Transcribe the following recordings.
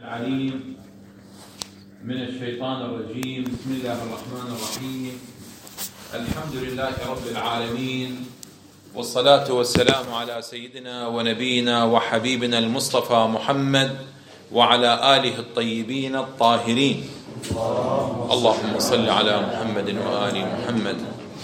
العليم من الشيطان الرجيم. بسم الله الرحمن الرحيم. الحمد لله رب العالمين، والصلاة والسلام على سيدنا ونبينا وحبيبنا المصطفى محمد وعلى آله الطيبين الطاهرين. اللهم صل على محمد وآل محمد.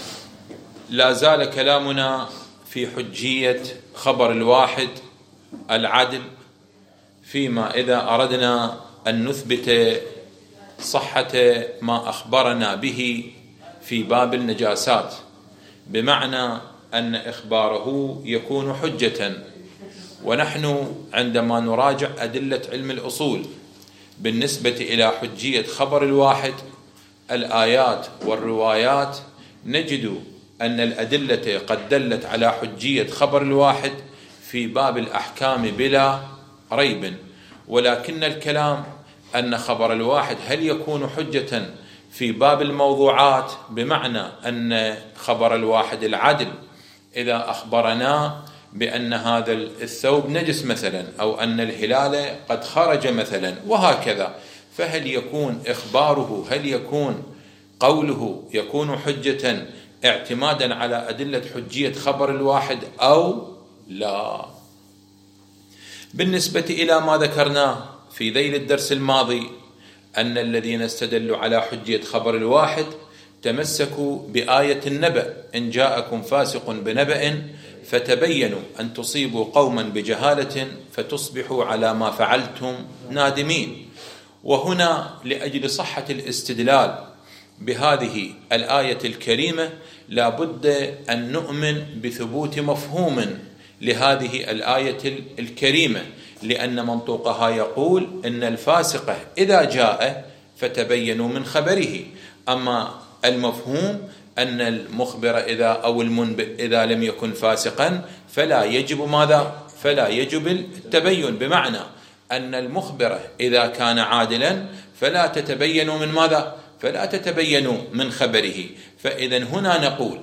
لا زال كلامنا في حجية خبر الواحد العدل، فيما إذا أردنا أن نثبت صحة ما أخبرنا به في باب النجاسات، بمعنى أن إخباره يكون حجة. ونحن عندما نراجع أدلة علم الأصول بالنسبة إلى حجية خبر الواحد، الآيات والروايات، نجد أن الأدلة قد دلت على حجية خبر الواحد في باب الأحكام بلا ريب، ولكن الكلام أن خبر الواحد هل يكون حجة في باب الموضوعات، بمعنى أن خبر الواحد العدل إذا أخبرنا بأن هذا الثوب نجس مثلا، أو أن الهلال قد خرج مثلا، وهكذا، فهل يكون إخباره، هل يكون قوله يكون حجة اعتمادا على أدلة حجية خبر الواحد أو لا؟ بالنسبة إلى ما ذكرناه في ذيل الدرس الماضي، أن الذين استدلوا على حجية خبر الواحد تمسكوا بآية النبأ: إن جاءكم فاسق بنبأ فتبينوا أن تصيبوا قوما بجهالة فتصبحوا على ما فعلتم نادمين. وهنا لأجل صحة الاستدلال بهذه الآية الكريمة لا بد أن نؤمن بثبوت مفهوم لهذه الآية الكريمة، لأن منطوقها يقول إن الفاسق إذا جاء فتبينوا من خبره. أما المفهوم أن المخبر أو المنبئ إذا لم يكن فاسقا فلا يجب ماذا؟ فلا يجب التبين، بمعنى أن المخبر إذا كان عادلا فلا تتبينوا من ماذا؟ فلا تتبينوا من خبره. فإذا هنا نقول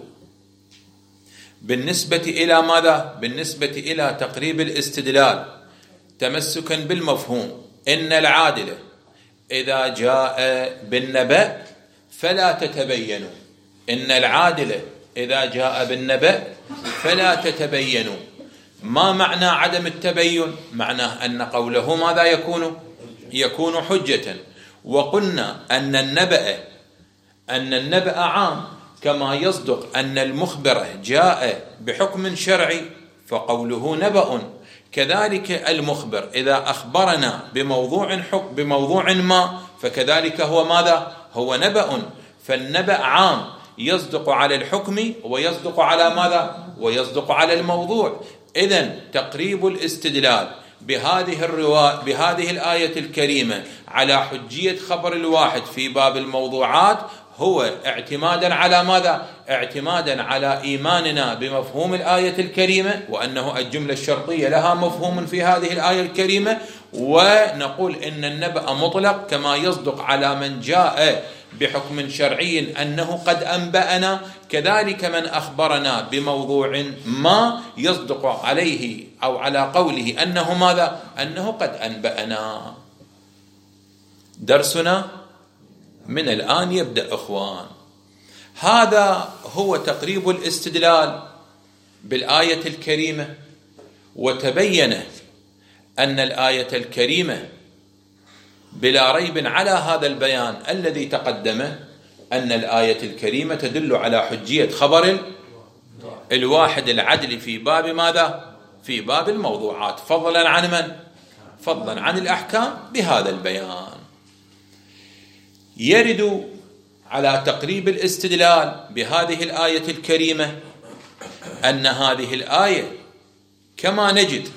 بالنسبة إلى ماذا؟ بالنسبة إلى تقريب الاستدلال تمسكا بالمفهوم، إن العادل إذا جاء بالنبأ فلا تتبينوا، إن العادل إذا جاء بالنبأ فلا تتبينوا. ما معنى عدم التبين؟ معناه أن قوله ماذا يكون حجة. وقلنا أن النبأ عام، كما يصدق أن المخبر جاء بحكم شرعي فقوله نبأ، كذلك المخبر إذا أخبرنا بموضوع ما فكذلك هو ماذا؟ هو نبأ. فالنبأ عام، يصدق على الحكم ويصدق على ماذا؟ ويصدق على الموضوع. إذن تقريب الاستدلال بهذه الآية الكريمة على حجية خبر الواحد في باب الموضوعات هو اعتمادا على ماذا؟ اعتمادا على إيماننا بمفهوم الآية الكريمة، وأنه الجملة الشرطية لها مفهوم في هذه الآية الكريمة، ونقول إن النبأ مطلق كما يصدق على من جاء بحكم شرعي أنه قد أنبأنا، كذلك من أخبرنا بموضوع ما يصدق عليه أو على قوله أنه ماذا؟ أنه قد أنبأنا. درسنا من الآن يبدأ إخوان. هذا هو تقريب الاستدلال بالآية الكريمة، وتبين أن الآية الكريمة بلا ريب على هذا البيان الذي تقدم أن الآية الكريمة تدل على حجية خبر الواحد العدل في باب ماذا؟ في باب الموضوعات، فضلا عن من؟ فضلا عن الأحكام بهذا البيان. يرد على تقريب الاستدلال بهذه الآية الكريمة أن هذه الآية كما نجد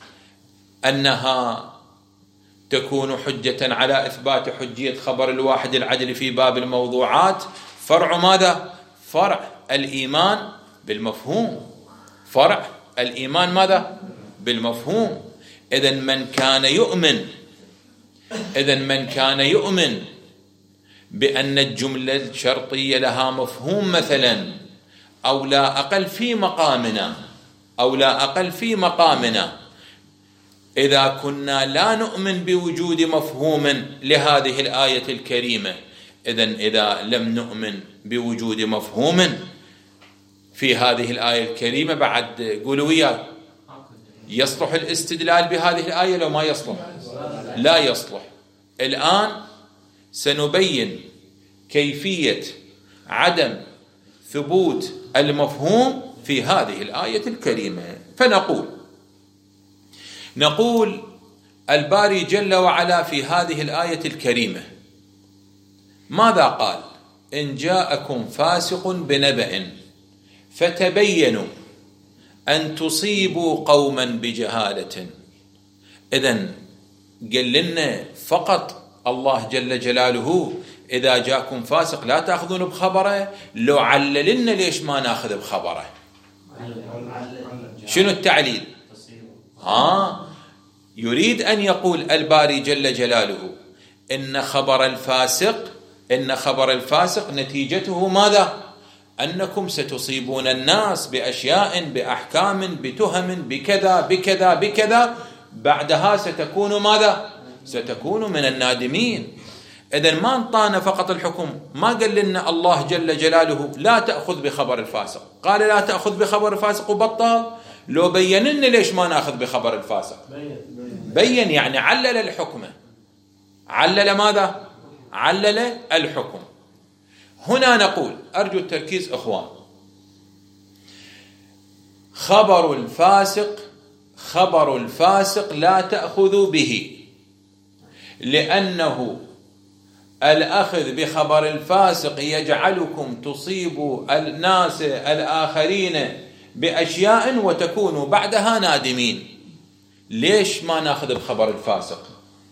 أنها تكون حجة على إثبات حجية خبر الواحد العدل في باب الموضوعات، فرع ماذا؟ فرع الإيمان بالمفهوم، فرع الإيمان ماذا؟ بالمفهوم. إذن من كان يؤمن بأن الجملة الشرطية لها مفهوم مثلا، أو لا أقل في مقامنا إذا كنا لا نؤمن بوجود مفهوم لهذه الآية الكريمة، إذن إذا لم نؤمن بوجود مفهوم في هذه الآية الكريمة بعد قولوا وياي، يصلح الاستدلال بهذه الآية لو ما يصلح؟ لا يصلح. الآن سنبين كيفية عدم ثبوت المفهوم في هذه الآية الكريمة. نقول الباري جل وعلا في هذه الآية الكريمة ماذا قال؟ إن جاءكم فاسق بنبأ فتبينوا أن تصيبوا قوما بجهالة. إذن قال لنا فقط الله جل جلاله إذا جاءكم فاسق لا تأخذون بخبره، لو عللنا ليش ما نأخذ بخبره؟ شنو التعليل؟ يريد أن يقول الباري جل جلاله إن خبر الفاسق نتيجته ماذا؟ أنكم ستصيبون الناس بأشياء بأحكام بتهم بكذا بكذا بكذا، بعدها ستكون ماذا؟ ستكون من النادمين. إذن ما انطانا فقط الحكم، ما قال لنا الله جل جلاله لا تأخذ بخبر الفاسق، قال لا تأخذ بخبر الفاسق وبطل. لو بين لنا ليش ما نأخذ بخبر الفاسق، بين يعني علل الحكم. علل ماذا؟ علل الحكم. هنا نقول أرجو التركيز أخوان، خبر الفاسق لا تأخذوا به، لأنه الأخذ بخبر الفاسق يجعلكم تصيبوا الناس الآخرين بأشياء وتكونوا بعدها نادمين. ليش ما نأخذ بخبر الفاسق؟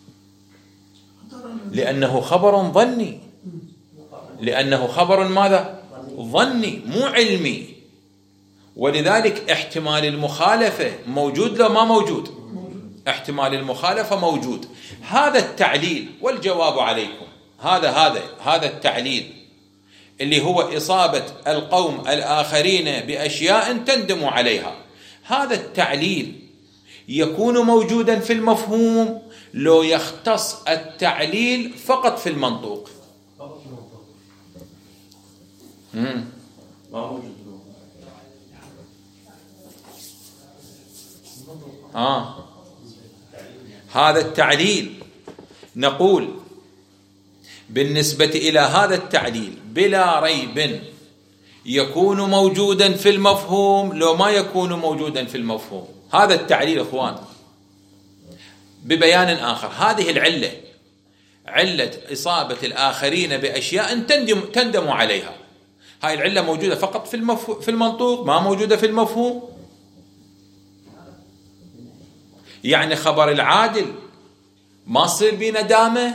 لأنه خبر ظني، لأنه خبر ماذا؟ ظني مو علمي، ولذلك احتمال المخالفة موجود لو ما موجود؟ احتمال المخالفة موجود. هذا التعليل والجواب عليكم، هذا التعليل اللي هو إصابة القوم الآخرين بأشياء تندم عليها، هذا التعليل يكون موجودا في المفهوم لو يختص التعليل فقط في المنطوق. ما موجود. هذا التعليل نقول بالنسبة إلى هذا التعليل بلا ريب يكون موجودا في المفهوم لو ما يكون موجودا في المفهوم. هذا التعليل أخوان ببيان آخر، هذه العلة، علة إصابة الآخرين بأشياء تندم عليها، هاي العلة موجودة فقط في المنطوق، ما موجودة في المفهوم. يعني خبر العادل ما صير بندامة؟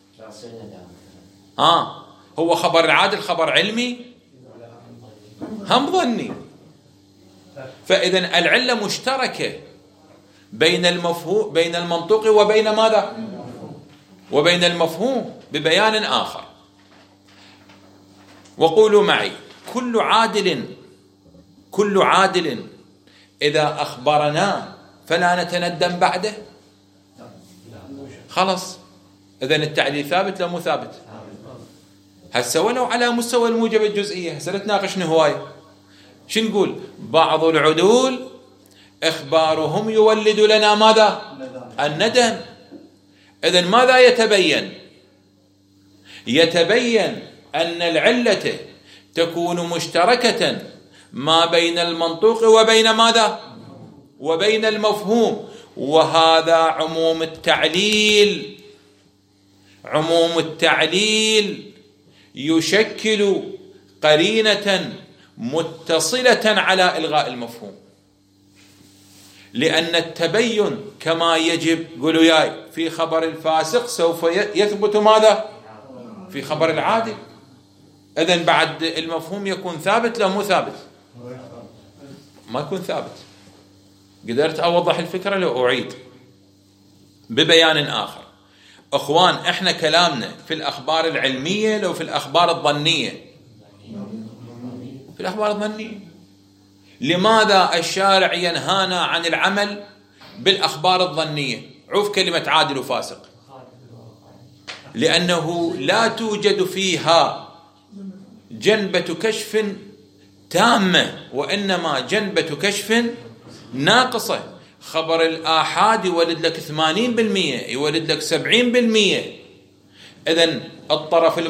هو خبر العادل خبر علمي هم ظني. فإذن العلة مشتركة بين المنطوق وبين ماذا؟ وبين المفهوم ببيان آخر. وقولوا معي كل عادل إذا أخبرنا فلا نتندم بعده. خلص، إذن التعليل ثابت لا مو ثابت؟ هسه ولو على مستوى الموجب الجزئية، هسه نتناقش هواي. شو نقول؟ بعض العدول إخبارهم يولد لنا ماذا؟ الندم. إذن ماذا يتبين؟ يتبين أن العلة تكون مشتركة ما بين المنطوق وبين ماذا؟ وبين المفهوم. وهذا عموم التعليل يشكل قرينة متصلة على إلغاء المفهوم، لأن التبين كما يجب قولوا ياي في خبر الفاسق سوف يثبت ماذا؟ في خبر العادل. إذن بعد المفهوم يكون ثابت لا مو ثابت؟ ما يكون ثابت. قدرت أوضح الفكرة لو أعيد ببيان آخر؟ أخوان احنا كلامنا في الأخبار العلمية لو في الأخبار الظنية؟ في الأخبار الظنية. لماذا الشارع ينهانا عن العمل بالأخبار الظنية، عوف كلمة عادل وفاسق، لأنه لا توجد فيها جنبة كشف تامة، وإنما جنبة كشف ناقصة. خبر الآحاد يولد لك 80%، يولد لك 70%. إذن الطرف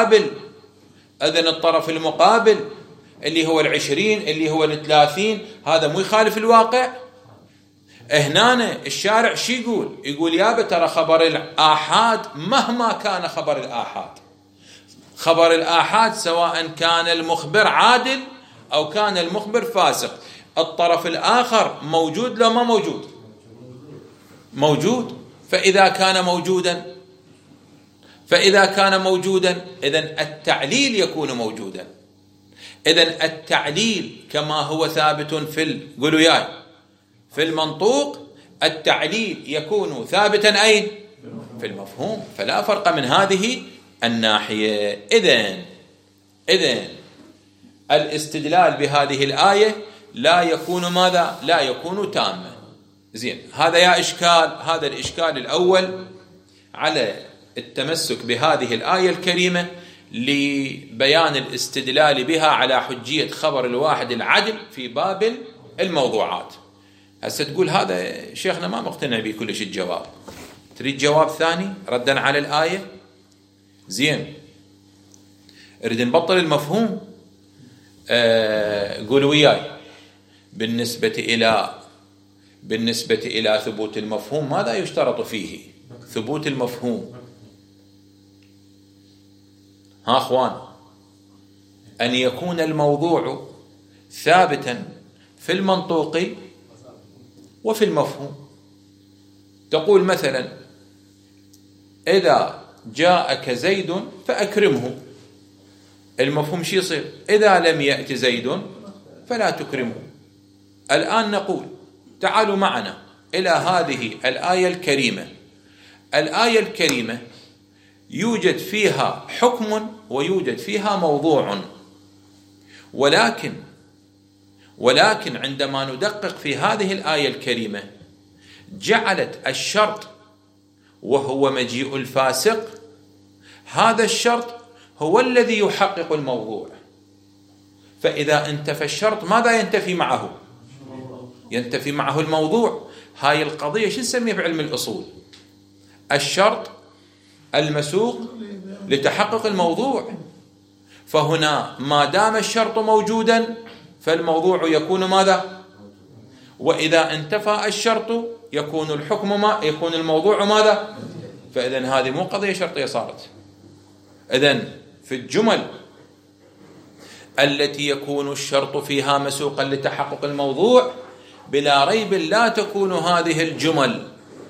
المقابل اللي هو 20 اللي هو 30 هذا مو يخالف الواقع. هنا الشارع شي يقول يابا ترى خبر الآحاد مهما كان خبر الآحاد سواء كان المخبر عادل أو كان المخبر فاسق، الطرف الآخر موجود لو ما موجود. فإذا كان موجودا إذن التعليل يكون موجودا. إذن التعليل كما هو ثابت في المنطوق، التعليل يكون ثابتا أين؟ في المفهوم. فلا فرق من هذه الناحية. إذن الاستدلال بهذه الآية لا يكون ماذا؟ لا يكون تاما. زين، هذا الإشكال الأول على التمسك بهذه الآية الكريمة لبيان الاستدلال بها على حجية خبر الواحد العدل في باب الموضوعات. هسه تقول هذا شيخنا ما مقتنع به كلش الجواب، تريد جواب ثاني ردا على الآية؟ زين، اريد نبطل المفهوم. قولوا وياي، بالنسبة إلى ثبوت المفهوم ماذا يشترط فيه؟ ثبوت المفهوم ها أخوان، أن يكون الموضوع ثابتا في المنطوق وفي المفهوم. تقول مثلا إذا جاءك زيد فأكرمه، المفهوم شي يصير؟ إذا لم يأتي زيد فلا تكرمه. الآن نقول تعالوا معنا إلى هذه الآية الكريمة يوجد فيها حكم ويوجد فيها موضوع، ولكن عندما ندقق في هذه الآية الكريمة جعلت الشرط وهو مجيء الفاسق، هذا الشرط هو الذي يحقق الموضوع. فإذا انتفى الشرط ماذا ينتفي معه؟ ينتفي معه الموضوع. هاي القضية شو نسميها بعلم الأصول؟ الشرط المسوق لتحقق الموضوع. فهنا ما دام الشرط موجودا فالموضوع يكون ماذا؟ وإذا انتفى الشرط يكون يكون الموضوع ماذا؟ فإذن هذه مو قضية شرطية صارت. إذن في الجمل التي يكون الشرط فيها مسوقا لتحقق الموضوع بلا ريب لا تكون هذه الجمل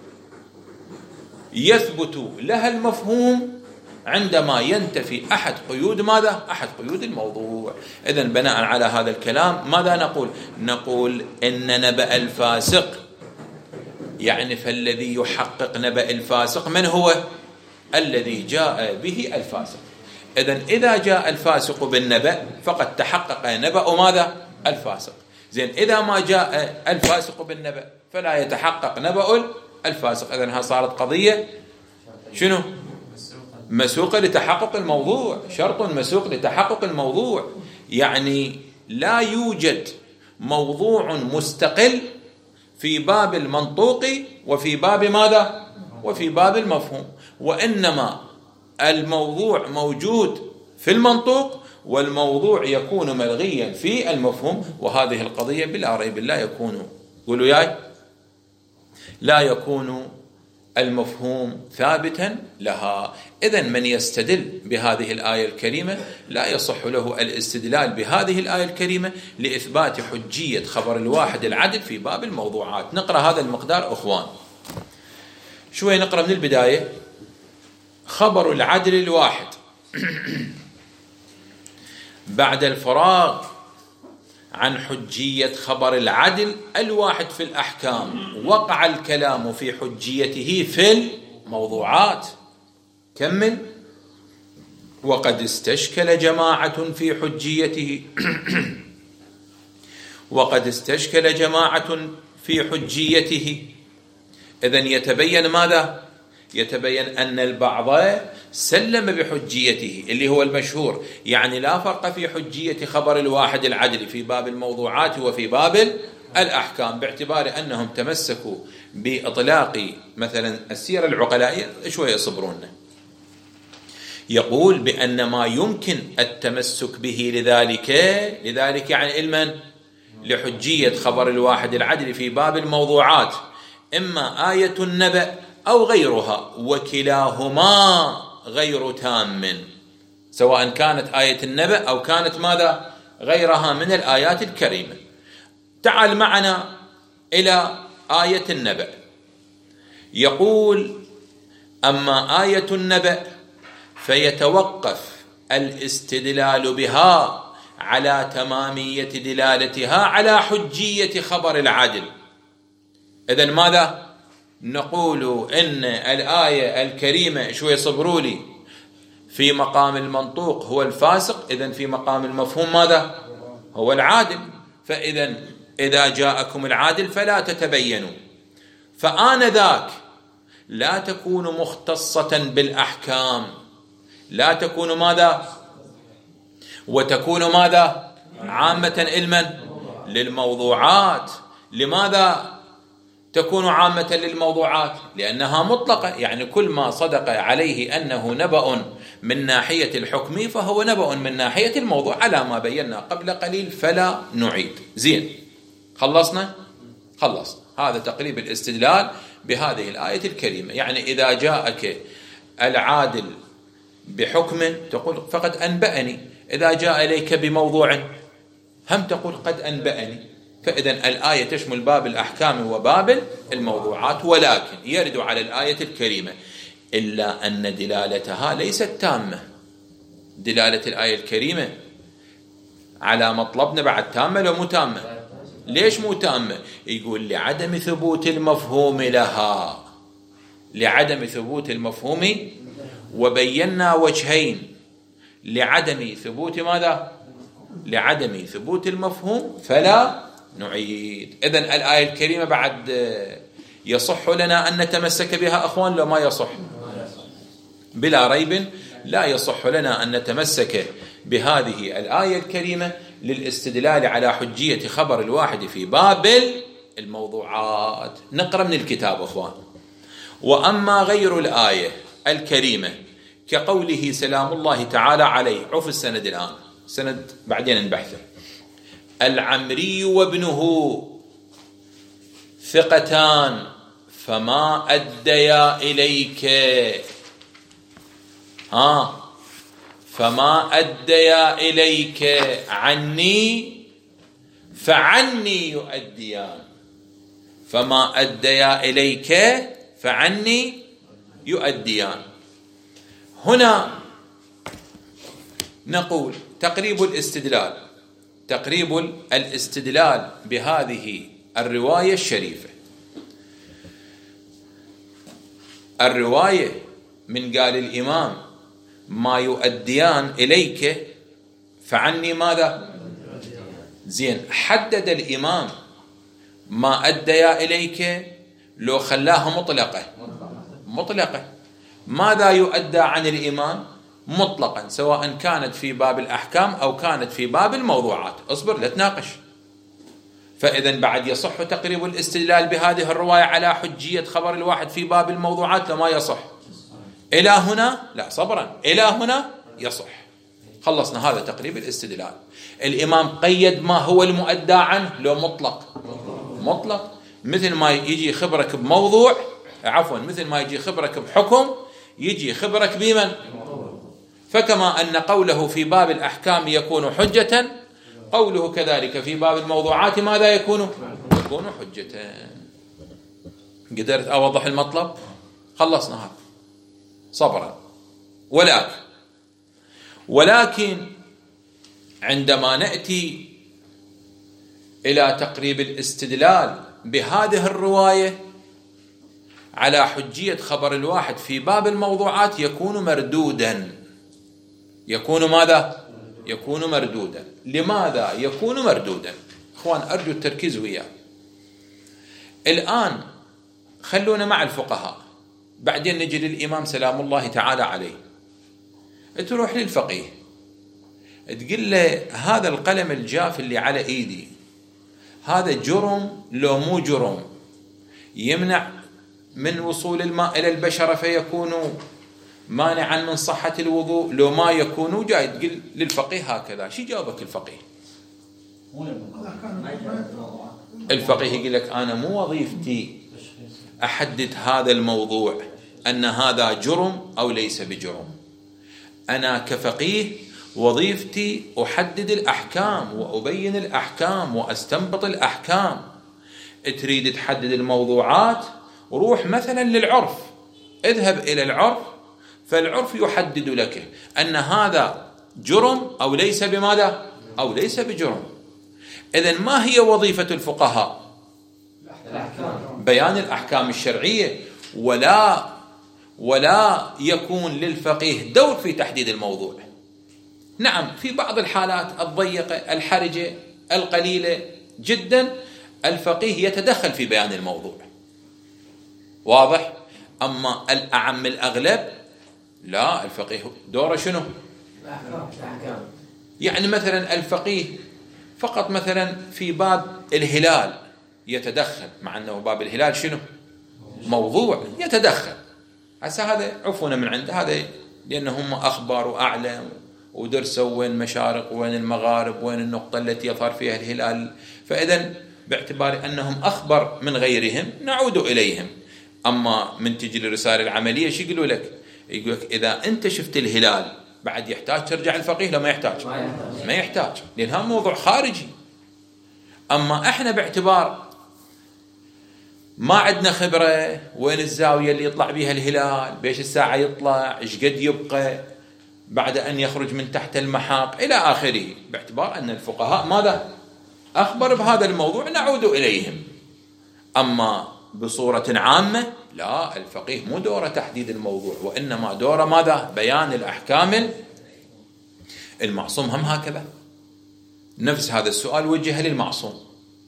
يثبت لها المفهوم عندما ينتفي أحد قيود ماذا؟ أحد قيود الموضوع. إذن بناء على هذا الكلام ماذا نقول إن نبأ الفاسق، يعني فالذي يحقق نبأ الفاسق من هو؟ الذي جاء به الفاسق. إذن إذا جاء الفاسق بالنبأ فقد تحقق نبأ ماذا؟ الفاسق. زين، إذا ما جاء الفاسق بالنبأ فلا يتحقق نبأ الفاسق. إذن ها صارت قضية شنو؟ مسوقة لتحقق الموضوع، شرط مسوق لتحقق الموضوع. يعني لا يوجد موضوع مستقل في باب المنطوق وفي باب ماذا؟ وفي باب المفهوم، وإنما الموضوع موجود في المنطوق والموضوع يكون ملغيا في المفهوم. وهذه القضية بلا ريب لا يكون، قولوا ياي، لا يكون المفهوم ثابتا لها. إذن من يستدل بهذه الآية الكريمة لا يصح له الاستدلال بهذه الآية الكريمة لإثبات حجية خبر الواحد العدل في باب الموضوعات. نقرأ هذا المقدار أخوان، شوي نقرأ من البداية. خبر العدل الواحد بعد الفراغ عن حجية خبر العدل الواحد في الأحكام وقع الكلام في حجيته في الموضوعات. كمل. وقد استشكل جماعة في حجيته وقد استشكل جماعة في حجيته إذن يتبين ماذا؟ يتبين أن البعض سلم بحجيته اللي هو المشهور، يعني لا فرق في حجية خبر الواحد العدل في باب الموضوعات وفي باب الأحكام، باعتبار أنهم تمسكوا بإطلاق مثلا السيرة العقلائية. شوية يصبرون. يقول بأن ما يمكن التمسك به لذلك يعني علما لحجية خبر الواحد العدل في باب الموضوعات إما آية النبأ أو غيرها، وكلاهما غير تام، سواء كانت آية النبأ أو كانت ماذا؟ غيرها من الآيات الكريمة. تعال معنا إلى آية النبأ. يقول أما آية النبأ فيتوقف الاستدلال بها على تمامية دلالتها على حجية خبر العدل. إذن ماذا؟ نقول إن الآية الكريمة شوي صبروا لي في مقام المنطوق هو الفاسق، إذن في مقام المفهوم ماذا؟ هو العادل. فإذن إذا جاءكم العادل فلا تتبينوا، فآنذاك لا تكون مختصة بالأحكام، لا تكون ماذا؟ وتكون ماذا؟ عامة علما للموضوعات. لماذا تكون عامة للموضوعات؟ لأنها مطلقة، يعني كل ما صدق عليه أنه نبأ من ناحية الحكم فهو نبأ من ناحية الموضوع، على ما بينا قبل قليل، فلا نعيد. زين، خلصنا. هذا تقريب الاستدلال بهذه الآية الكريمة. يعني إذا جاءك العادل بحكم تقول فقد أنبأني، إذا جاء إليك بموضوع هم تقول قد أنبأني. فإذن الآية تشمل باب الأحكام وباب الموضوعات، ولكن يرد على الآية الكريمة إلا أن دلالتها ليست تامة. دلالة الآية الكريمة على مطلبنا بعد تامة لو مو تامة؟ ليش مو تامة؟ يقول لعدم ثبوت المفهوم لها، لعدم ثبوت المفهوم. وبينا وجهين لعدم ثبوت ماذا؟ لعدم ثبوت المفهوم فلا نعيد. إذن الآية الكريمة بعد يصح لنا أن نتمسك بها أخوان لو ما يصح؟ بلا ريب لا يصح لنا أن نتمسك بهذه الآية الكريمة للاستدلال على حجية خبر الواحد في باب الموضوعات. نقرأ من الكتاب أخوان. وأما غير الآية الكريمة كقوله سلام الله تعالى عليه، عف السند الآن، سند بعدين نبحثه. العمري وابنه ثقتان فما أديا إليك، فما أديا إليك عني فعني يؤديان، فما أديا إليك فعني يؤديان. هنا نقول تقريب الاستدلال بهذه الرواية الشريفة. الرواية من قال الإمام ما يؤديان إليك فعني ماذا؟ زين، حدد الإمام ما أديا إليك لو خلاها مطلقة. ماذا يؤدى عن الإمام؟ مطلقا، سواء كانت في باب الأحكام أو كانت في باب الموضوعات. اصبر لا تناقش. فإذا بعد يصح تقريب الاستدلال بهذه الرواية على حجية خبر الواحد في باب الموضوعات لما يصح. إلى هنا لا، صبرا، إلى هنا يصح. خلصنا هذا تقريب الاستدلال. الإمام قيد ما هو المؤدى عنه لو مطلق، مثل ما يجي خبرك بموضوع، مثل ما يجي خبرك بحكم يجي خبرك بمن؟ فكما أن قوله في باب الأحكام يكون حجة، قوله كذلك في باب الموضوعات ماذا يكون حجة. قدرت أوضح المطلب؟ خلصنا هذا صبرا. ولكن عندما نأتي إلى تقريب الاستدلال بهذه الرواية على حجية خبر الواحد في باب الموضوعات يكون مردودا. يكون ماذا؟ يكون مردودا. لماذا يكون مردودا؟ اخوان أرجو التركيز وياه. الآن خلونا مع الفقهاء، بعدين نجي للإمام سلام الله تعالى عليه. تروح للفقيه تقول له هذا القلم الجاف اللي على ايدي هذا جرم لو مو جرم؟ يمنع من وصول الماء إلى البشرة فيكون مانعا من صحة الوضوء لو ما يكون جاي. تقول للفقيه هكذا. شو جاوبك الفقيه؟ الفقيه يقول لك أنا مو وظيفتي أحدد هذا الموضوع أن هذا جرم أو ليس بجرم. أنا كفقيه وظيفتي أحدد الأحكام وأبين الأحكام وأستنبط الأحكام. تريد تحدد الموضوعات روح مثلا للعرف، اذهب إلى العرف فالعرف يحدد لك أن هذا جرم أو ليس بماذا أو ليس بجرم. إذن ما هي وظيفة الفقهاء؟ بيان الأحكام الشرعية، ولا يكون للفقيه دور في تحديد الموضوع. نعم في بعض الحالات الضيقة الحرجة القليلة جدا الفقيه يتدخل في بيان الموضوع، واضح. أما الأعم الأغلب لا، الفقيه دوره شنو؟ يعني مثلا الفقيه فقط مثلا في باب الهلال يتدخل، مع أنه باب الهلال شنو؟ موضوع، يتدخل. عسى هذا عفونا من عنده، هذا لأنه هم أخبار وأعلم ودرسوا وين مشارق وين المغارب وين النقطة التي يظهر فيها الهلال، فإذا باعتبار أنهم أخبر من غيرهم نعود إليهم. أما من تجي للرسالة العملية شو يقولوا لك؟ يقول لك إذا أنت شفت الهلال بعد يحتاج ترجع الفقيه لما يحتاج؟ ما يحتاج، لأن هذا موضوع خارجي. أما إحنا باعتبار ما عندنا خبرة وين الزاوية اللي يطلع بها الهلال، بيش الساعة يطلع، إيش قد يبقى بعد أن يخرج من تحت المحاق إلى آخره، باعتبار أن الفقهاء ماذا؟ أخبر بهذا الموضوع نعود إليهم. أما بصورة عامة لا، الفقيه مو دوره تحديد الموضوع، وإنما دوره ماذا؟ بيان الأحكام. المعصوم هم هكذا، نفس هذا السؤال وجه للمعصوم،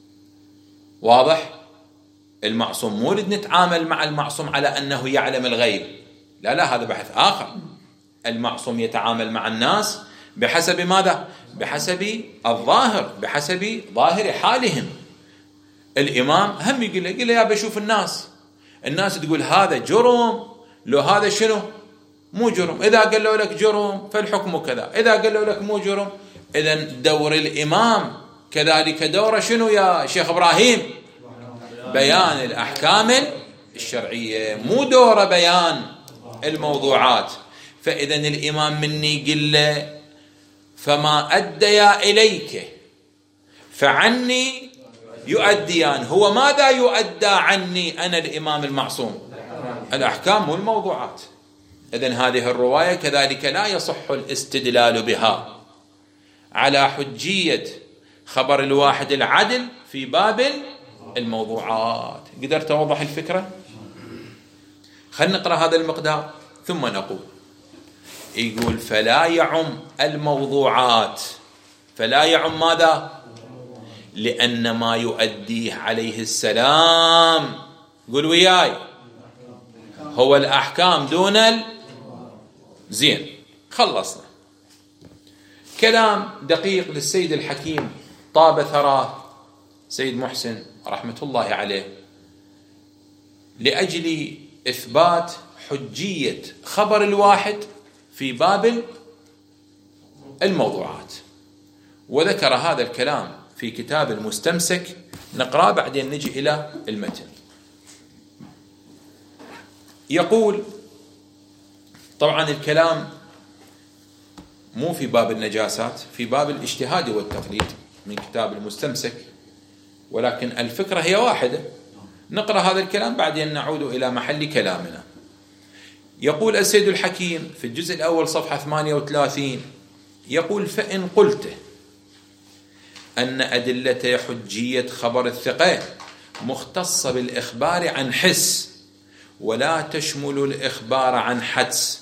واضح. المعصوم مو نريد نتعامل مع المعصوم على أنه يعلم الغيب، لا هذا بحث آخر. المعصوم يتعامل مع الناس بحسب ماذا؟ بحسب الظاهر، بحسب ظاهر حالهم. الإمام هم يقول له يا بشوف الناس تقول هذا جرم، لو هذا شنو؟ مو جرم. إذا قالوا لك جرم فالحكم كذا، إذا قالوا لك مو جرم. إذن دور الإمام كذلك دوره شنو يا شيخ إبراهيم؟ بيان الأحكام الشرعية، مو دوره بيان الموضوعات. فإذن الإمام مني قل له فما أديا إليك فعني يؤديان. هو ماذا يؤدى عني أنا الإمام المعصوم؟ الأحكام والموضوعات. إذن هذه الرواية كذلك لا يصح الاستدلال بها على حجية خبر الواحد العدل في باب الموضوعات. قدرت أوضح الفكرة؟ خلينا نقرأ هذا المقدار ثم نقول. يقول فلا يعم الموضوعات. فلا يعم ماذا؟ لأن ما يؤديه عليه السلام، قل وياي، هو الأحكام دون زين. خلصنا. كلام دقيق للسيد الحكيم طاب ثراه سيد محسن رحمة الله عليه لأجل إثبات حجية خبر الواحد في باب الموضوعات، وذكر هذا الكلام في كتاب المستمسك. نقرأ بعدين نجي إلى المتن. يقول طبعا الكلام مو في باب النجاسات، في باب الاجتهاد والتقليد من كتاب المستمسك، ولكن الفكرة هي واحدة. نقرأ هذا الكلام بعدين نعود إلى محل كلامنا. يقول السيد الحكيم في الجزء الأول صفحة 38 يقول فإن قلت أن أدلة حجية خبر الثقة مختصة بالإخبار عن حس ولا تشمل الإخبار عن حدس،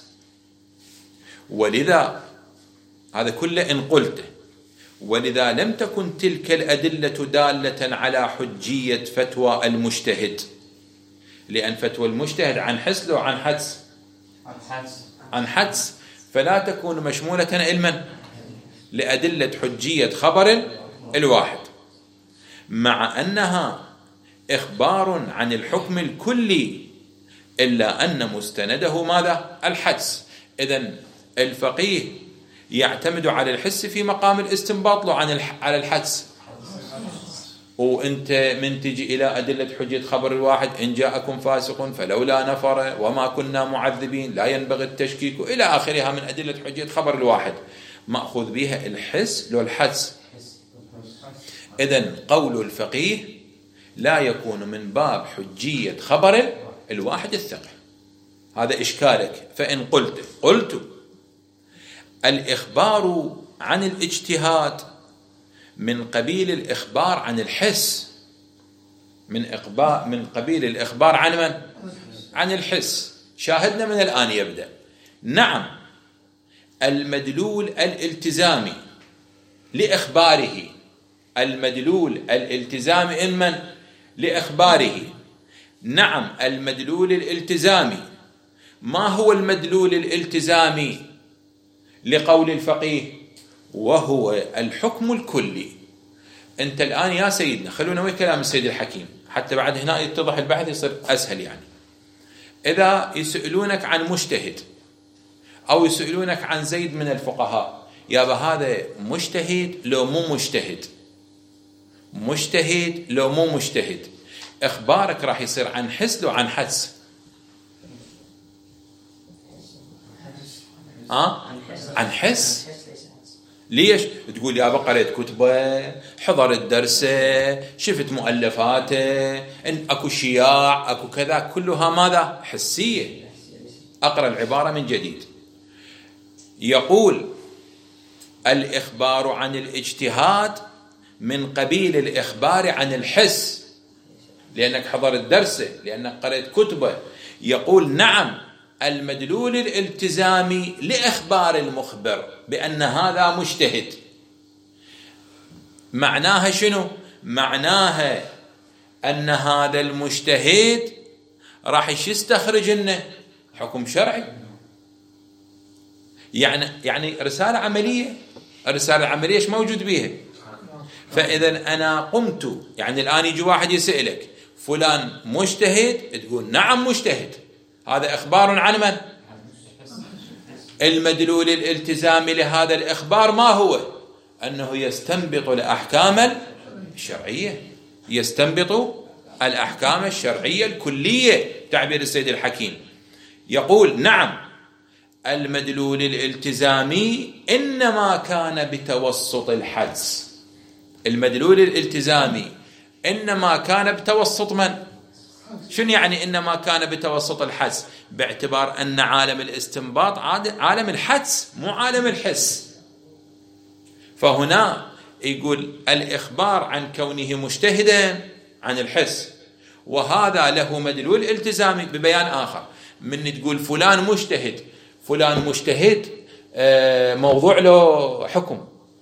ولذا هذا كله إن قلت، ولذا لم تكن تلك الأدلة دالة على حجية فتوى المجتهد لأن فتوى المجتهد عن حس لو عن حدس؟ عن حدس، فلا تكون مشمولة علما لأدلة حجية خبر الواحد، مع أنها إخبار عن الحكم الكلي، إلا أن مستنده ماذا؟ الحدس. إذن الفقيه يعتمد على الحس في مقام الاستنباط لو على الحدس. وانت من تجي الى ادله حجه خبر الواحد، ان جاءكم فاسق فلولا نفر وما كنا معذبين لا ينبغي التشكيك الى اخرها من ادله حجه خبر الواحد، ماخوذ بها الحس لو الحدس. اذن قول الفقيه لا يكون من باب حجيه خبر الواحد الثقه. هذا اشكالك. فان قلت الاخبار عن الاجتهاد من قبيل الإخبار عن الحس، من قبيل الإخبار عن من؟ عن الحس. شاهدنا من الآن يبدأ. نعم، المدلول الالتزامي لإخباره، المدلول الالتزامي إمن لإخباره. نعم، المدلول الالتزامي. ما هو المدلول الالتزامي لقول الفقيه؟ وهو الحكم الكلي. انت الآن يا سيدنا، خلونا وين كلام السيد الحكيم حتى بعد هنا يتضح البحث يصير أسهل. يعني إذا يسألونك عن مجتهد أو يسألونك عن زيد من الفقهاء، يابا هذا مجتهد لو مو مجتهد، مجتهد لو مو مجتهد، إخبارك راح يصير عن حس لو عن حدس؟ عن حس. ليش؟ تقول يا قريت كتبه، حضرت درسه، شفت مؤلفاته، إن أكو شياع أكو كذا، كلها ماذا؟ حسية. أقرأ العبارة من جديد. يقول الإخبار عن الاجتهاد من قبيل الإخبار عن الحس، لأنك حضرت درسه، لأنك قرأت كتبه. يقول نعم، المدلول الالتزامي لإخبار المخبر بأن هذا مجتهد، معناها شنو؟ معناها أن هذا المجتهد راح يستخرج لنا حكم شرعي. يعني رسالة عملية، الرسالة العملية ايش موجود بيها؟ فإذا أنا قمت، يعني الآن يجي واحد يسألك فلان مجتهد، تقول نعم مجتهد، هذا إخبار عن من؟ المدلول الالتزامي لهذا الإخبار ما هو؟ أنه يستنبط الأحكام الشرعية، يستنبط الأحكام الشرعية الكلية، تعبير السيد الحكيم. يقول نعم، المدلول الالتزامي إنما كان بتوسط الحدس. المدلول الالتزامي إنما كان بتوسط من؟ شنو يعني إنما كان بتوسط الحدس؟ باعتبار أن عالم الاستنباط عالم الحدس مو عالم الحس. فهنا يقول الإخبار عن كونه مجتهدا عن الحس، وهذا له مدلول التزامي ببيان آخر. من تقول فلان مجتهد، فلان مجتهد موضوع له حكم،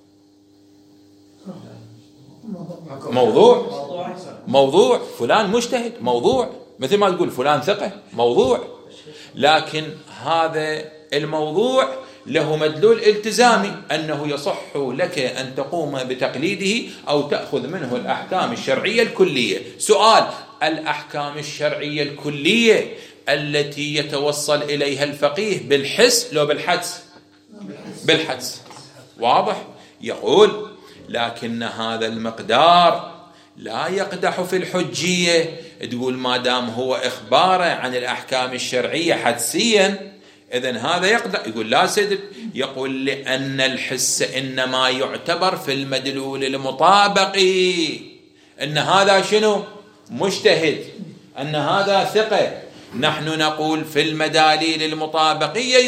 موضوع فلان مجتهد موضوع، مثل ما تقول فلان ثقة موضوع، لكن هذا الموضوع له مدلول التزامي أنه يصح لك أن تقوم بتقليده أو تأخذ منه الأحكام الشرعية الكلية. سؤال: الأحكام الشرعية الكلية التي يتوصل إليها الفقيه بالحس لو بالحدس؟ بالحدس. واضح؟ يقول لكن هذا المقدار لا يقدح في الحجية. تقول ما دام هو إخباره عن الأحكام الشرعية حدسيا إذن هذا يقدح. يقول لا سيد، يقول لأن الحس إنما يعتبر في المدلول المطابقي، أن هذا شنو؟ مجتهد، أن هذا ثقة. نحن نقول في المداليل المطابقية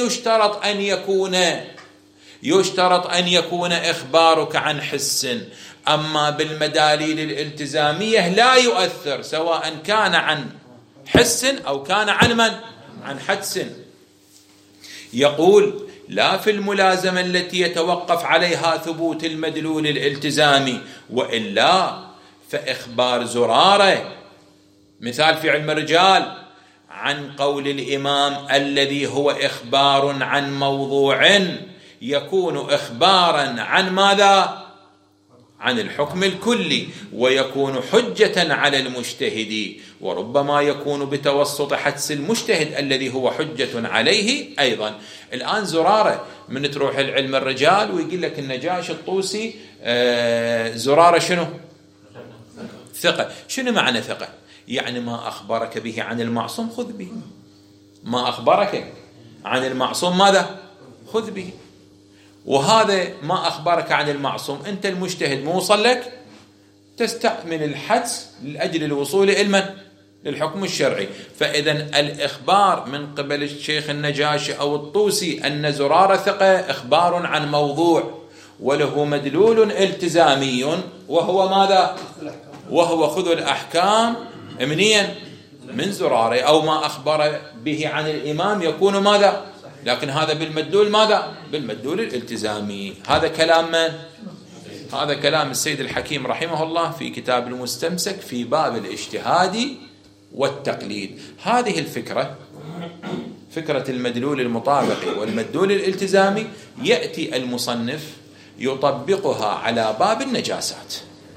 يشترط أن يكون إخبارك عن حس، أما بالمداليل الالتزامية لا يؤثر، سواء كان عن حس أو كان عن من؟ عن حدس. يقول لا في الملازمة التي يتوقف عليها ثبوت المدلول الالتزامي، وإلا فإخبار زرارة مثال في علم الرجال عن قول الإمام الذي هو إخبار عن موضوع يكون إخبارا عن ماذا؟ عن الحكم الكلي، ويكون حجة على المجتهد، وربما يكون بتوسط حدس المجتهد الذي هو حجة عليه أيضا. الآن زرارة من تروح العلم الرجال ويقول لك النجاشي الطوسي زرارة شنو؟ ثقة. شنو معنى ثقة؟ يعني ما أخبرك به عن المعصوم خذ به، ما أخبرك عن المعصوم ماذا؟ خذ به. وهذا ما أخبرك عن المعصوم أنت المجتهد موصل لك تستعمل الحدس لأجل الوصول إلى للحكم الشرعي. فإذا الإخبار من قبل الشيخ النجاشي أو الطوسي أن زرارة ثقة إخبار عن موضوع وله مدلول التزامي، وهو ماذا؟ وهو خذ الأحكام منين؟ من زرارة. أو ما أخبر به عن الإمام يكون ماذا؟ لكن هذا بالمدلول ماذا؟ بالمدلول الالتزامي. هذا كلام من؟ هذا كلام السيد الحكيم رحمه الله في كتاب المستمسك في باب الاجتهاد والتقليد. هذه الفكرة، فكرة المدلول المطابق والمدلول الالتزامي، يأتي المصنف يطبقها على باب النجاسات،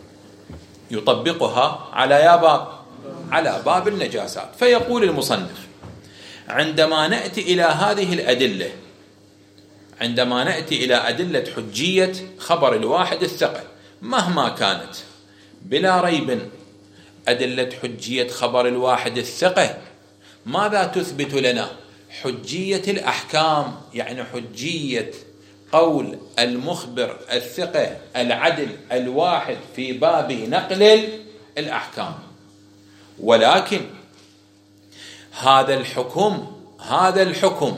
يطبقها على باب النجاسات. فيقول المصنف: عندما نأتي إلى هذه الأدلة، عندما نأتي إلى أدلة حجية خبر الواحد الثقة مهما كانت، بلا ريب أدلة حجية خبر الواحد الثقة ماذا تثبت لنا؟ حجية الأحكام، يعني حجية قول المخبر الثقة العدل الواحد في باب نقل الأحكام. ولكن هذا الحكم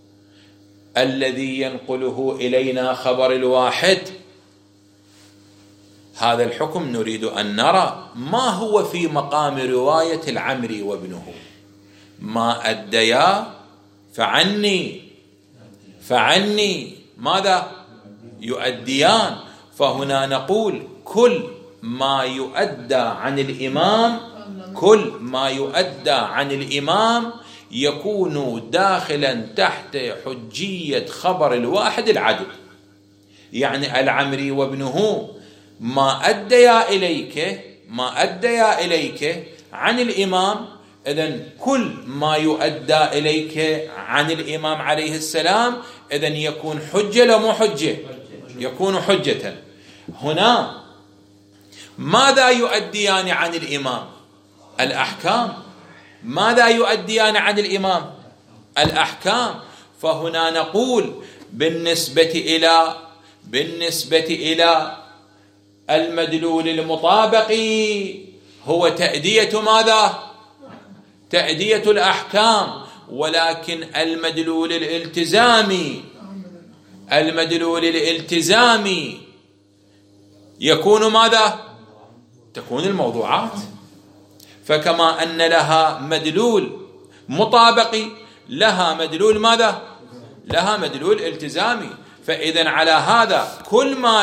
الذي ينقله إلينا خبر الواحد، هذا الحكم نريد أن نرى ما هو في مقام رواية العمري وابنه. ما أديا فعني ماذا؟ يؤديان. فهنا نقول كل ما يؤدى عن الإمام يكون داخلا تحت حجية خبر الواحد العدل. يعني العمري وابنه ما أديا إليك عن الإمام، إذن كل ما يؤدى إليك عن الإمام عليه السلام إذن يكون حجة لا مو حجة؟ يكون حجة. هنا ماذا يؤديان عن الإمام؟ الأحكام. ماذا يؤديان عن الإمام؟ الأحكام. فهنا نقول بالنسبة إلى المدلول المطابق هو تأدية ماذا؟ تأدية الأحكام. ولكن المدلول الالتزامي يكون ماذا؟ تكون الموضوعات. فكما أن لها مدلول مطابقي لها مدلول ماذا؟ لها مدلول التزامي. فإذن على هذا كل ما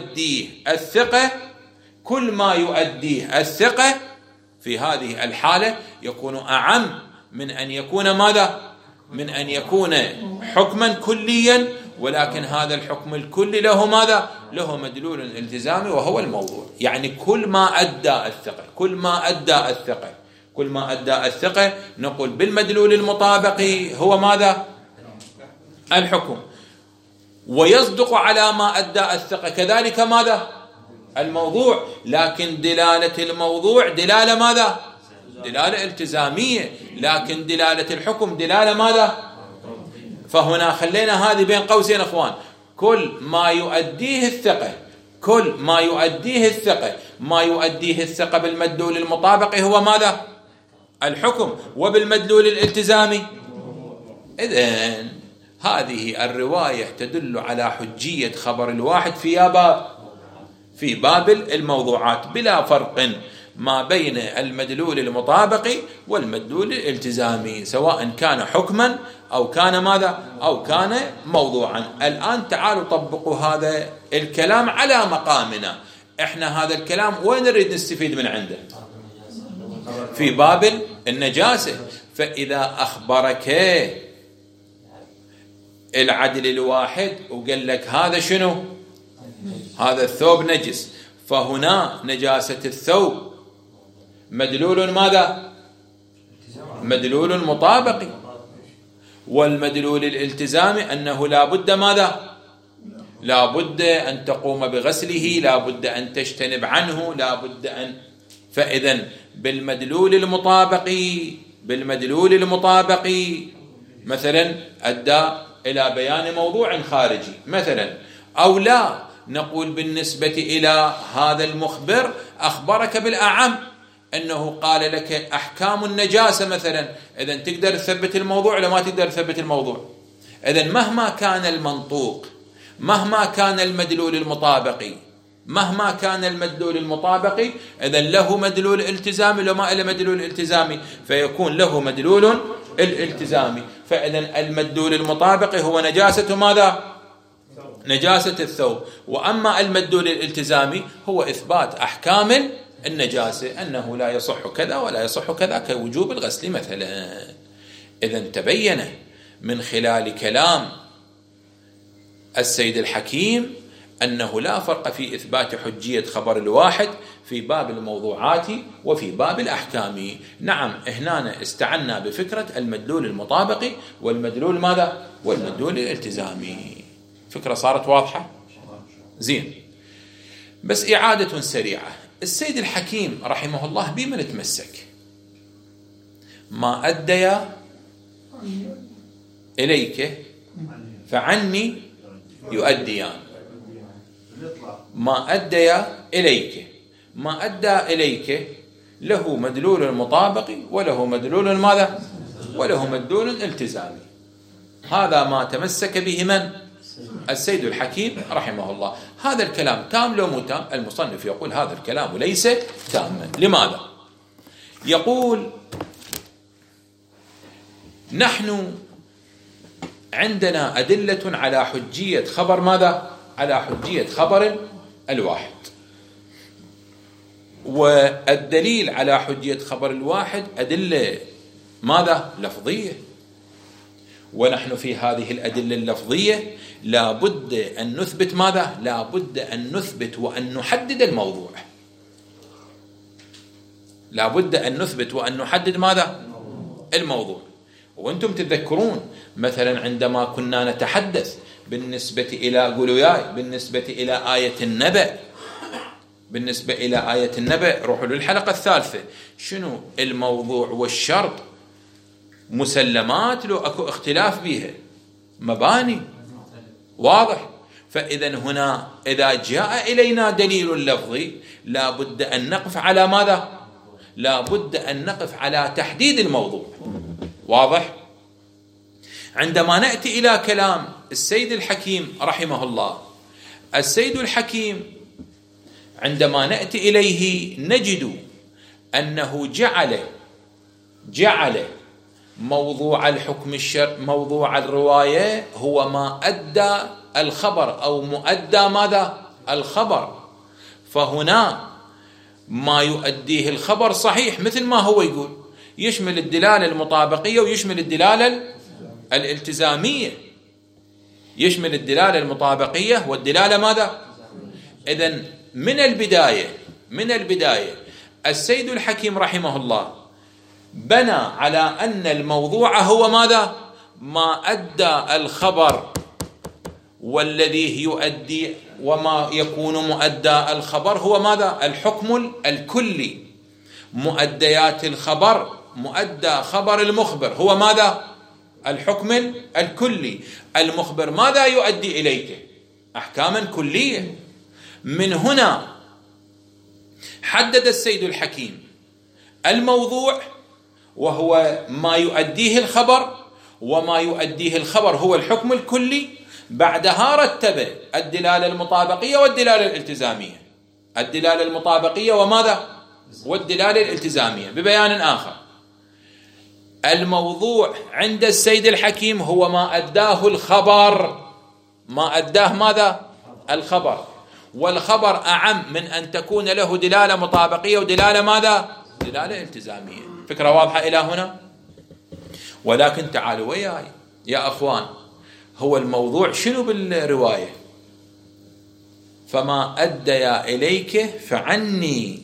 يؤديه الثقة في هذه الحالة يكون أعم من أن يكون ماذا؟ من أن يكون حكما كليا، ولكن هذا الحكم الكلي له ماذا؟ له مدلول التزامي وهو الموضوع. يعني كل ما أدى الثقة نقول بالمدلول المطابق هو ماذا؟ الحكم. ويصدق على ما أدى الثقة كذلك ماذا؟ الموضوع. لكن دلالة الموضوع دلالة ماذا؟ دلالة التزامية، لكن دلالة الحكم دلالة ماذا؟ فهنا خلينا هذه بين قوسين أخوان، كل ما يؤديه الثقة بالمدلول المطابق هو ماذا؟ الحكم. وبالمدلول الالتزامي إذن هذه الرواية تدل على حجية خبر الواحد في باب الموضوعات بلا فرق ما بين المدلول المطابق والمدلول الالتزامي، سواء كان حكما أو كان ماذا؟ أو كان موضوعا. الآن تعالوا طبقوا هذا الكلام على مقامنا. احنا هذا الكلام وين نريد نستفيد من عنده؟ في باب النجاسة. فإذا أخبرك العدل الواحد وقال لك هذا شنو؟ هذا الثوب نجس، فهنا نجاسة الثوب مدلول ماذا؟ مدلول مطابقي. والمدلول الالتزامي أنه لا بد ماذا؟ لا بد أن تقوم بغسله، لا بد أن تجتنب عنه، لا بد أن. فإذن بالمدلول المطابقي مثلا أدى إلى بيان موضوع خارجي مثلا، أو لا نقول بالنسبة إلى هذا المخبر أخبرك بالأعم أنه قال لك أحكام النجاسة مثلا، إذن تقدر تثبت الموضوع ولا ما تقدر تثبت الموضوع؟ إذن مهما كان المنطوق، مهما كان المدلول المطابقي، إذن له مدلول التزامي لو ما له مدلول التزامي، فيكون له مدلول الالتزامي. فإذن المدلول المطابقي هو نجاسة ماذا؟ نجاسة الثوب. وأما المدلول الالتزامي هو إثبات أحكام النجاسة، أنه لا يصح كذا ولا يصح كذا كوجوب الغسل مثلا. إذن تبين من خلال كلام السيد الحكيم أنه لا فرق في إثبات حجية خبر الواحد في باب الموضوعات وفي باب الأحكام. نعم، هنا استعنا بفكرة المدلول المطابقي والمدلول ماذا؟ والمدلول الالتزامي. فكرة صارت واضحة؟ زين. بس إعادة سريعة. السيد الحكيم رحمه الله بما نتمسك؟ ما أدي إليك فعني يؤديان. ما أدى إليك، ما أدى إليك له مدلول مطابقي وله مدلول ماذا؟ وله مدلول التزامي. هذا ما تمسك به من؟ السيد الحكيم رحمه الله. هذا الكلام تام لو مو تام؟ المصنف يقول هذا الكلام ليس تاما. لماذا؟ يقول نحن عندنا أدلة على حجية خبر ماذا؟ على حجية خبر الواحد. والدليل على حجية خبر الواحد أدلة ماذا؟ لفظية. ونحن في هذه الأدلة اللفظية لا بد أن نثبت ماذا؟ لا بد أن نثبت وأن نحدد الموضوع. لا بد أن نثبت وأن نحدد ماذا؟ الموضوع. وأنتم تذكرون مثلا عندما كنا نتحدث بالنسبة إلى قولوا بالنسبة إلى آية النبأ، بالنسبة إلى آية النبأ روحوا للحلقة الثالثة، شنو الموضوع والشرط؟ مسلمات لو أكو اختلاف بها، مباني واضح. فإذا هنا إذا جاء إلينا دليل لفظي لا بد أن نقف على ماذا؟ لا بد أن نقف على تحديد الموضوع. واضح؟ عندما نأتي إلى كلام السيد الحكيم رحمه الله، السيد الحكيم عندما نأتي إليه نجد أنه جعل موضوع الحكم موضوع الرواية هو ما أدى الخبر أو مؤدى ماذا؟ الخبر. فهنا ما يؤديه الخبر صحيح مثل ما هو يقول، يشمل الدلالة المطابقية ويشمل الدلالة الالتزامية، يشمل الدلالة المطابقية والدلالة ماذا؟ إذن من البداية السيد الحكيم رحمه الله بنى على أن الموضوع هو ماذا؟ ما أدى الخبر، والذي يؤدي وما يكون مؤدى الخبر هو ماذا؟ الحكم الكلي. مؤديات الخبر، مؤدى خبر المخبر هو ماذا؟ الحكم الكلي. المخبر ماذا يؤدي إليك؟ أحكاما كلية. من هنا حدد السيد الحكيم الموضوع وهو ما يؤديه الخبر، وما يؤديه الخبر هو الحكم الكلي. بعدها رتب الدلالة المطابقية والدلالة الالتزامية، الدلالة المطابقية وماذا؟ والدلالة الالتزامية. ببيان آخر، الموضوع عند السيد الحكيم هو ما أداه الخبر، ما أداه ماذا؟ الخبر. والخبر أعم من أن تكون له دلالة مطابقية ودلالة ماذا؟ دلالة التزامية. فكرة واضحة إلى هنا؟ ولكن تعالوا وياي يا أخوان، هو الموضوع شنو بالرواية؟ فما أديا إليك فعني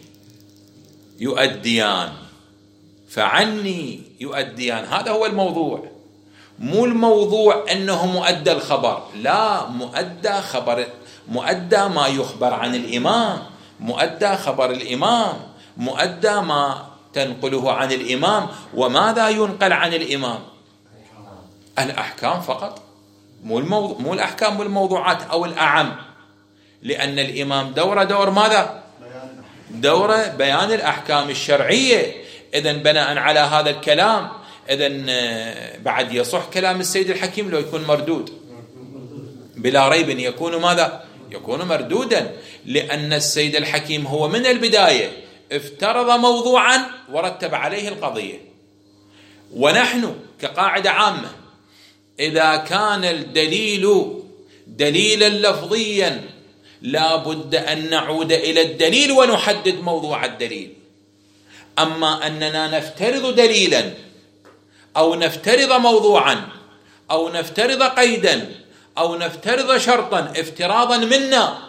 يؤديان، فعني يؤديان، هذا هو الموضوع. مو الموضوع أنه مؤدى الخبر، لا، مؤدى خبر، مؤدى ما يخبر عن الإمام، مؤدى خبر الإمام، مؤدى ما تنقله عن الإمام. وماذا ينقل عن الإمام؟ الأحكام فقط، مو الأحكام والموضوعات أو الأعم، لأن الإمام دور ماذا؟ دور بيان الأحكام الشرعية. إذن بناء على هذا الكلام، إذن بعد يصح كلام السيد الحكيم لو يكون مردود، بلا ريب يكون ماذا؟ يكون مردودا، لأن السيد الحكيم هو من البداية افترض موضوعا ورتب عليه القضية. ونحن كقاعدة عامة إذا كان الدليل دليلا لفظيا لا بد أن نعود إلى الدليل ونحدد موضوع الدليل. أما أننا نفترض دليلا أو نفترض موضوعا أو نفترض قيدا أو نفترض شرطا افتراضا منا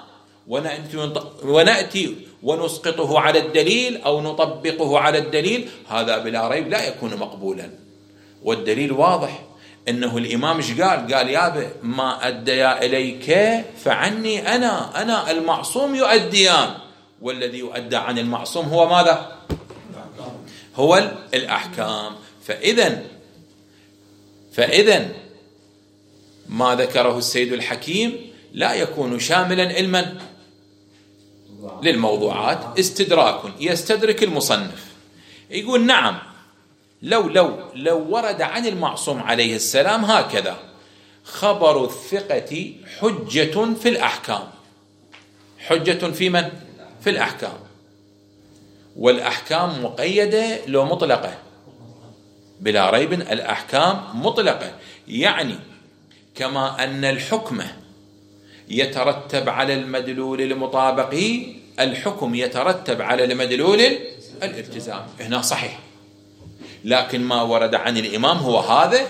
ونأتي ونسقطه على الدليل أو نطبقه على الدليل، هذا بلا ريب لا يكون مقبولا. والدليل واضح، إنه الإمام إيش قال يابا ما أديا إليك فعني أنا المعصوم يؤديان، والذي يؤدى عن المعصوم هو ماذا؟ هو الأحكام. فإذن ما ذكره السيد الحكيم لا يكون شاملا علما للموضوعات، استدراك يستدرك المصنف. يقول نعم، لو ورد عن المعصوم عليه السلام هكذا: خبر الثقة حجة في الأحكام. حجة في من؟ في الأحكام. والأحكام مقيدة لو مطلقة؟ بلا ريب الأحكام مطلقة، يعني كما أن الحكم يترتب على المدلول المطابق، الحكم يترتب على المدلول الالتزام. هنا صحيح، لكن ما ورد عن الإمام هو هذا.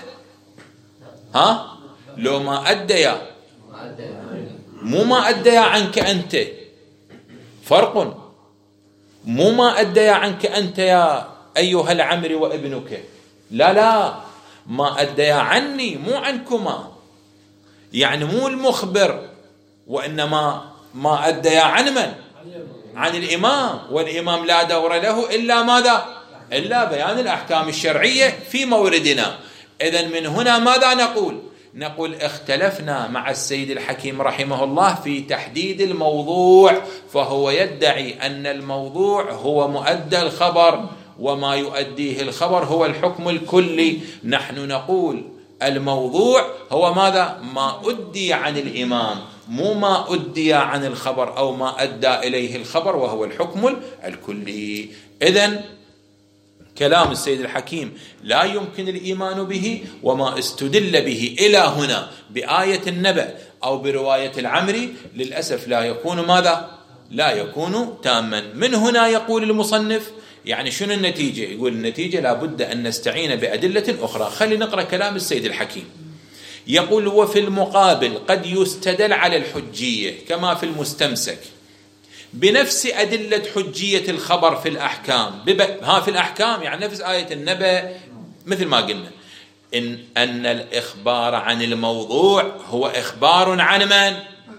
لو ما أديا، مو ما أديا عنك أنت، فرق. مو ما أديا عنك أنت يا أيها العمري وابنك، لا، ما أديا عني، مو عنكما، يعني مو المخبر، وإنما ما أديا عن من؟ عن الإمام. والإمام لا دور له إلا ماذا؟ إلا بيان الأحكام الشرعية في موردنا. إذن من هنا ماذا نقول اختلفنا مع السيد الحكيم رحمه الله في تحديد الموضوع، فهو يدعي أن الموضوع هو مؤدى الخبر، وما يؤديه الخبر هو الحكم الكلي. نحن نقول الموضوع هو ماذا؟ ما أدي عن الإمام، مو ما أدي عن الخبر أو ما أدى إليه الخبر، وهو الحكم الكلي. إذن كلام السيد الحكيم لا يمكن الإيمان به، وما استدل به إلى هنا بآية النبأ أو برواية العمري للأسف لا يكون ماذا؟ لا يكون تاما. من هنا يقول المصنف يعني شنو النتيجة؟ يقول النتيجة لا بد أن نستعين بأدلة أخرى. خلي نقرأ كلام السيد الحكيم. يقول: وفي المقابل قد يستدل على الحجية كما في المستمسك بنفس أدلة حجية الخبر في الأحكام. في الأحكام يعني نفس آية النبأ، مثل ما قلنا أن الإخبار عن الموضوع هو إخبار عن من؟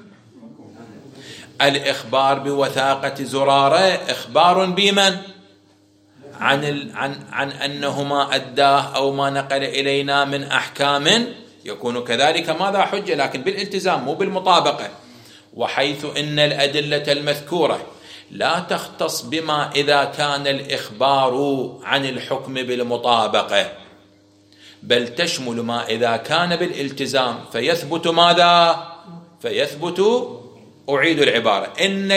الإخبار بوثاقة زرارة إخبار بمن؟ عن أنه ما أداه أو ما نقل إلينا من أحكام، يكون كذلك ماذا؟ حجة، لكن بالالتزام مو بالمطابقة. وحيث إن الأدلة المذكورة لا تختص بما إذا كان الإخبار عن الحكم بالمطابقة، بل تشمل ما إذا كان بالالتزام، فيثبت ماذا؟ فيثبت، أعيد العبارة، إن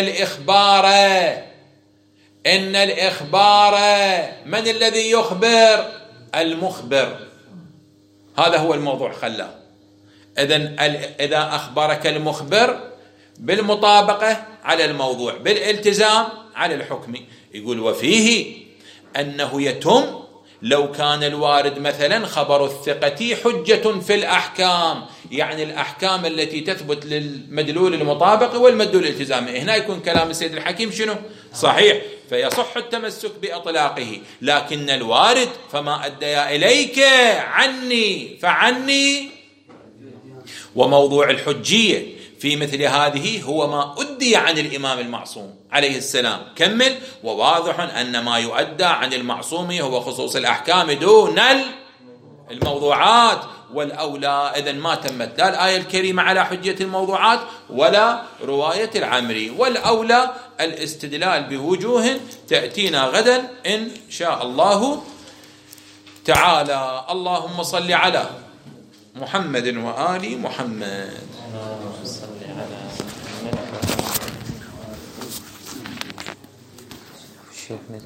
الإخبار من الذي يخبر؟ المخبر. هذا هو الموضوع خلاه. إذا أخبرك المخبر بالمطابقة على الموضوع، بالالتزام على الحكم. يقول: وفيه أنه يتم لو كان الوارد مثلا خبر الثقة حجة في الأحكام، يعني الأحكام التي تثبت للمدلول المطابق والمدلول الالتزامي، هنا يكون كلام السيد الحكيم شنو؟ صحيح، فيصح التمسك بإطلاقه. لكن الوارد فما أدى إليك عني فعني، وموضوع الحجية في مثل هذه هو ما أدي عن الإمام المعصوم عليه السلام. كمل. وواضح أن ما يؤدى عن المعصوم هو خصوص الأحكام دون الموضوعات، والأولى إذن ما تمت لا الآية الكريمة على حجية الموضوعات ولا رواية العمري، والأولى الاستدلال بوجوه تأتينا غدا إن شاء الله تعالى. اللهم صل على محمد وآل محمد. صل على محمد.